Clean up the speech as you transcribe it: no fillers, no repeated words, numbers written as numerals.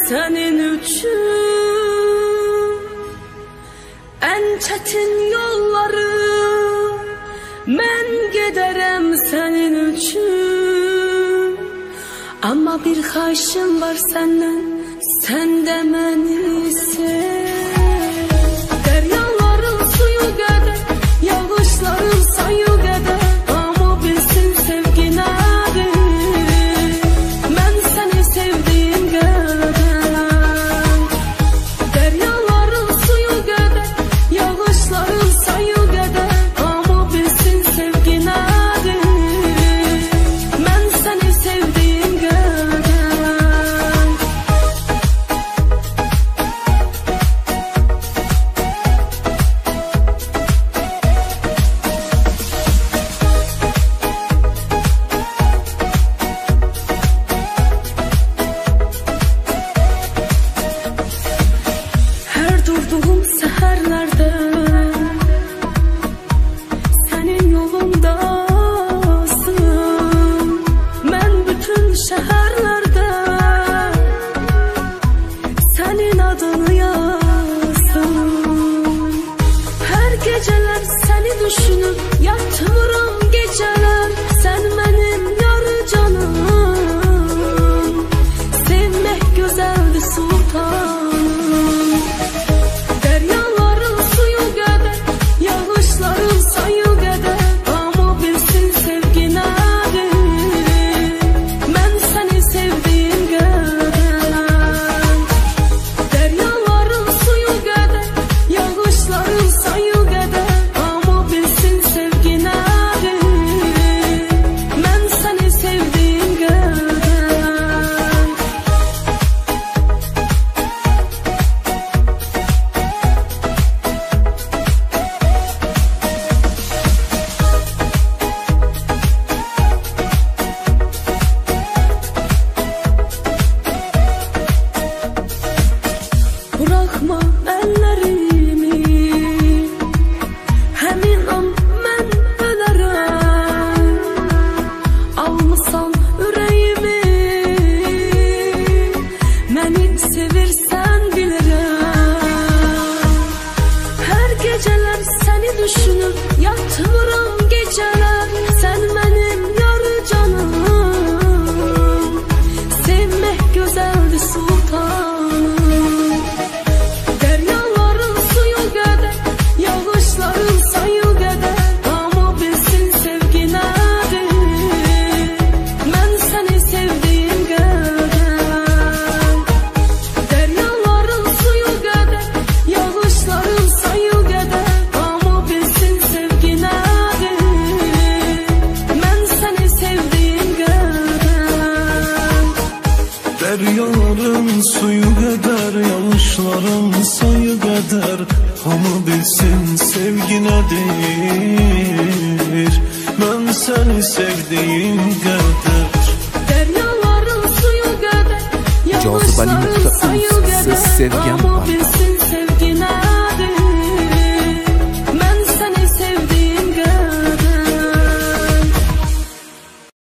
senin üçün. En çetin yolları mən gedərəm senin üçün. Ama bir xahişim var senden, sen de məni sev. Deryaların suyu qədər, yağışların sayı qədər, ama bilsin sevgi nədir, mən səni sevdiğim qədər. Deryaların suyu qədər, yağışların sayı qədər, ama bilsin sevgi nədir, mən səni sevdiğim qədər. Her durduğum seherlerde senin yolundasın. Ben bütün şehirlerde senin adını yazdım. Her geceler seni düşünüp yatmıram geceler. Sen benim yarı canım, sevmek güzeldi sultanım. Deryaların suyu qədər, yağışların sayı qədər, ama bilsin sevgi nədir, mən səni sevdiğim qədər. Deryaların suyu qədər, yağışların sayı qədər, ama bilsin sevgi nədir, mən səni sevdiğim qədər. Bırakma ellerimi, həmin an mən ölərəm. Almısan ürəyimi, məni sevirsən bilirəm. Hər geceler seni düşünüp yatmıram geceler. Sen benim yarı canım, sevmek güzeldi sultanım. Deryaların suyu qədər, yağışların sayı qədər, ama bilsin sevgi nədir, mən səni sevdiğim qədər. Deryaların suyu qədər, yağışların sayı qədər, ama bilsin sevgi nədir, mən səni sevdiğim qədər. Deryaların suyu kadar, yağışların sayı kadar, ama bilsin sevgi nedir, ben seni sevdiğim kadar. Deryaların suyu qədər, yağışların sayı qədər, Sevgem ama var.